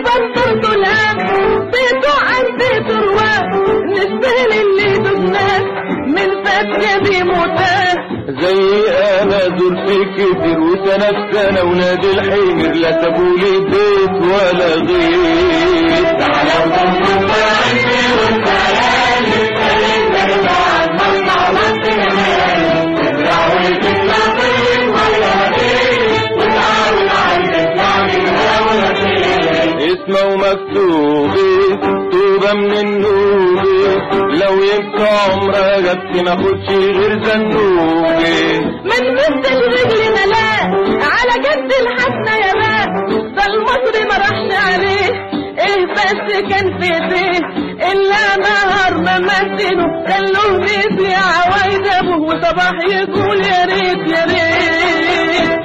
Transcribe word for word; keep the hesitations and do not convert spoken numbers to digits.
بنطرته الهام بيته عن بيته رواق نشبه للي دبناه من فتية بموتاه. زي انا زرت كتير وسنة بسنة ونادي الحمير لا سابولي بيت ولا غير. تعالى وضمن عندي وانت عالي خليك ترجع المصنع وانت جمال تزرع وتطلع طيب ولا غير وتعاون عندك يعني الهوى فين. اسمه ومكتوبي توبة من النوبي لو يبقى عمرها جبت ما خدش غير زنوبي. من مد الرجل ملاء على جد الحسنة يا ماء ده المصري ما راحش عليه ايه بس كان في ايديه الا نهار ما مثله خلوه بيسي عوايد ابوه وصباح يقول يا ريت يا ريت.